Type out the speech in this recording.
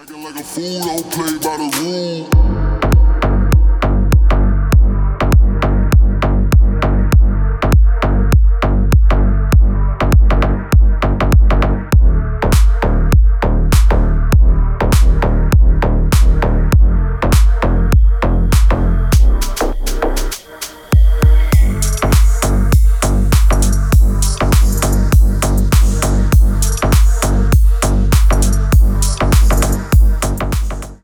Acting like a fool, don't play by the rules.